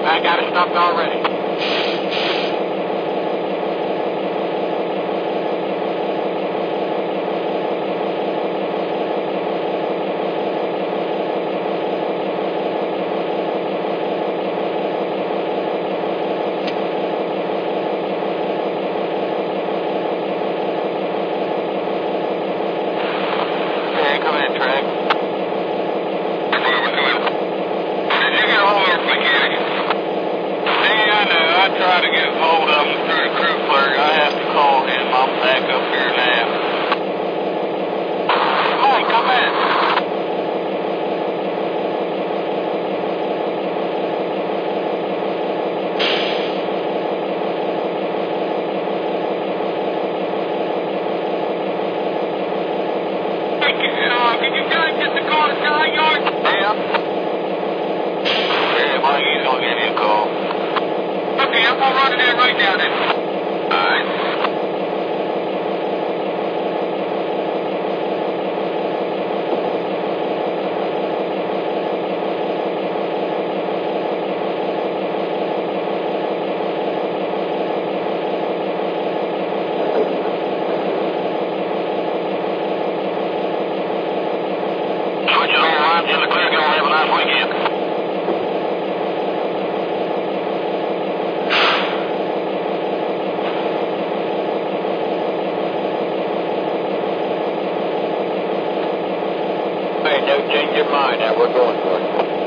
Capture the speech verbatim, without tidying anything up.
I got it stopped already. Try to get hold of him through the crew clerk. I have to call him. I'm back up here now. Mike, come in. Hey, can, uh, can you guys get the car to Sky Yard? Yeah. Yeah, Mike, he's gonna give you a call. Okay, I'm gonna run it in right now then. Alright. Switch it on, Ryan. In the clear, gonna have a nice weekend. Hey, don't change your mind now. We're going for it.